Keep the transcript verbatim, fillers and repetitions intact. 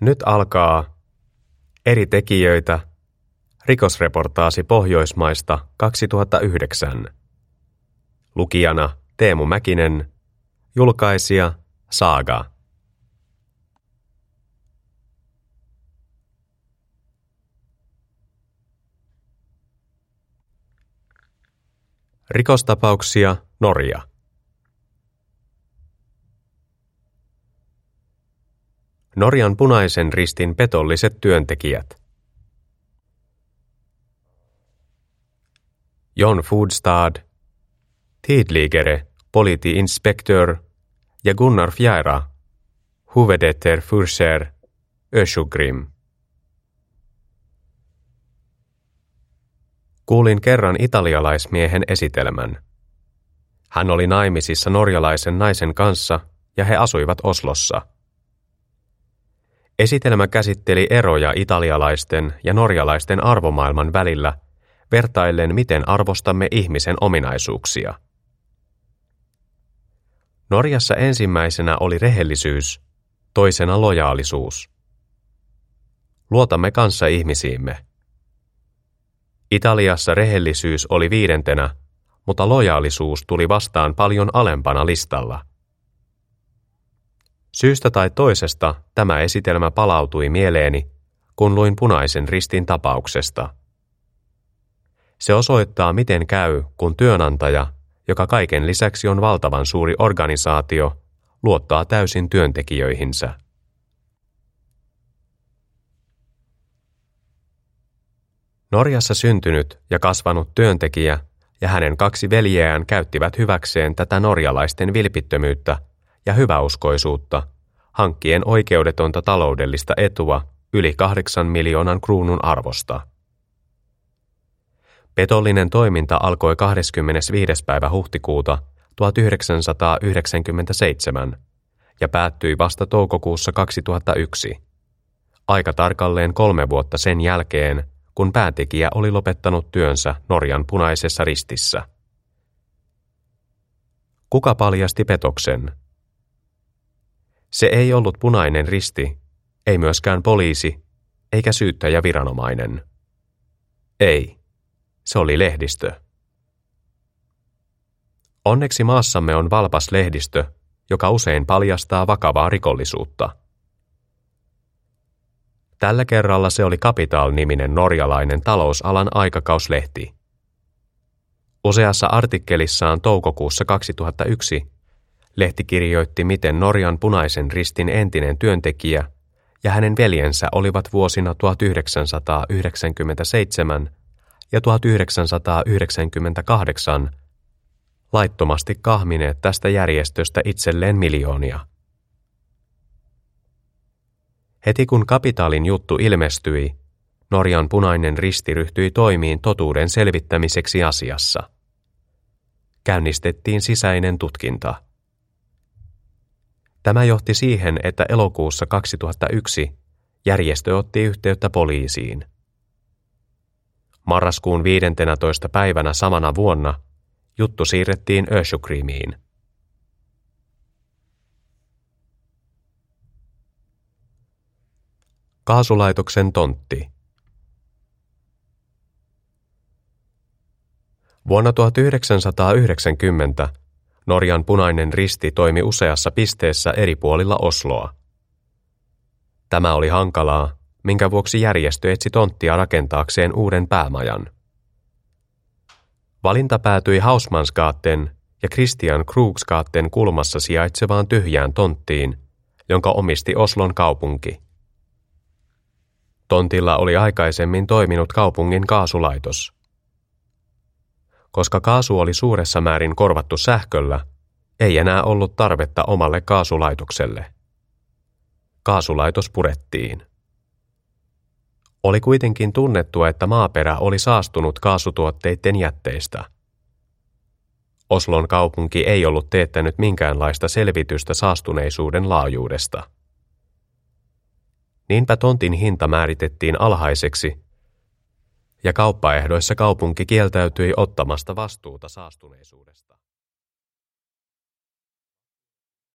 Nyt alkaa eri tekijöitä rikosreportaasi Pohjoismaista kaksituhattayhdeksän. Lukijana Teemu Mäkinen, julkaisija Saga. Rikostapauksia Norja. Norjan Punaisen Ristin petolliset työntekijät. Jon Foodstad, Tidligere politiinspektör ja Gunnar Fjära, Huvudetär Furser, Ösjugrim. Kuulin kerran italialaismiehen esitelmän. Hän oli naimisissa norjalaisen naisen kanssa ja he asuivat Oslossa. Esitelmä käsitteli eroja italialaisten ja norjalaisten arvomaailman välillä, vertaillen miten arvostamme ihmisen ominaisuuksia. Norjassa ensimmäisenä oli rehellisyys, toisena lojaalisuus. Luotamme kanssa ihmisiimme. Italiassa rehellisyys oli viidentenä, mutta lojaalisuus tuli vastaan paljon alempana listalla. Syystä tai toisesta tämä esitelmä palautui mieleeni, kun luin Punaisen Ristin tapauksesta. Se osoittaa, miten käy, kun työnantaja, joka kaiken lisäksi on valtavan suuri organisaatio, luottaa täysin työntekijöihinsä. Norjassa syntynyt ja kasvanut työntekijä ja hänen kaksi veljeään käyttivät hyväkseen tätä norjalaisten vilpittömyyttä ja hyväuskoisuutta, hankkien oikeudetonta taloudellista etua yli kahdeksan miljoonan kruunun arvosta. Petollinen toiminta alkoi kahdeskymmenesviides päivä huhtikuuta tuhatyhdeksänsataayhdeksänkymmentäseitsemän ja päättyi vasta toukokuussa kaksituhattayksi, aika tarkalleen kolme vuotta sen jälkeen, kun päätekijä oli lopettanut työnsä Norjan Punaisessa Ristissä. Kuka paljasti petoksen? Se ei ollut Punainen Risti, ei myöskään poliisi, eikä syyttäjäviranomainen. Ei, se oli lehdistö. Onneksi maassamme on valpas lehdistö, joka usein paljastaa vakavaa rikollisuutta. Tällä kerralla se oli Capital-niminen norjalainen talousalan aikakauslehti. Useassa artikkelissaan toukokuussa kaksituhattayksi lehti kirjoitti, miten Norjan Punaisen Ristin entinen työntekijä ja hänen veljensä olivat vuosina tuhatyhdeksänsataayhdeksänkymmentäseitsemän ja tuhatyhdeksänsataayhdeksänkymmentäkahdeksan laittomasti kahmineet tästä järjestöstä itselleen miljoonia. Heti kun Capitalin juttu ilmestyi, Norjan Punainen Risti ryhtyi toimiin totuuden selvittämiseksi asiassa. Käynnistettiin sisäinen tutkinta. Tämä johti siihen, että elokuussa kaksituhattayksi järjestö otti yhteyttä poliisiin. Marraskuun viidentenätoista päivänä samana vuonna juttu siirrettiin Ösjugrimiin. Kaasulaitoksen tontti. Vuonna tuhatyhdeksänsataayhdeksänkymmentä Norjan Punainen Risti toimi useassa pisteessä eri puolilla Osloa. Tämä oli hankalaa, minkä vuoksi järjestö etsi tonttia rakentaakseen uuden päämajan. Valinta päätyi Hausmansgaten ja Christian Krogsgaten kulmassa sijaitsevaan tyhjään tonttiin, jonka omisti Oslon kaupunki. Tontilla oli aikaisemmin toiminut kaupungin kaasulaitos. Koska kaasu oli suuressa määrin korvattu sähköllä, ei enää ollut tarvetta omalle kaasulaitokselle. Kaasulaitos purettiin. Oli kuitenkin tunnettua, että maaperä oli saastunut kaasutuotteiden jätteistä. Oslon kaupunki ei ollut teettänyt minkäänlaista selvitystä saastuneisuuden laajuudesta. Niinpä tontin hinta määritettiin alhaiseksi, ja kauppaehdoissa kaupunki kieltäytyi ottamasta vastuuta saastuneisuudesta.